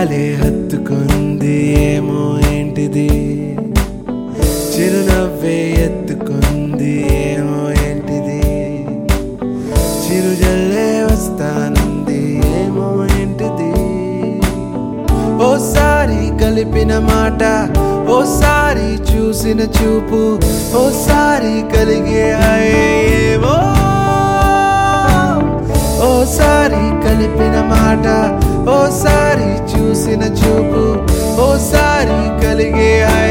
భలే హత్తుకుంది ఏమో ఏంటిది చిరునవ్వే ఎత్తుకుంది ఏమో ఏంటిది చిరుజల్లే వస్తానంది ఏమో ఏంటిది ఓసారి కలిపిన మాట ఓసారి చూసిన చూపు ఓసారి కలిగే ఏమో ఓసారి కలిపిన మాట ఓసారి చూసిన చూపు ఓసారి కలిగే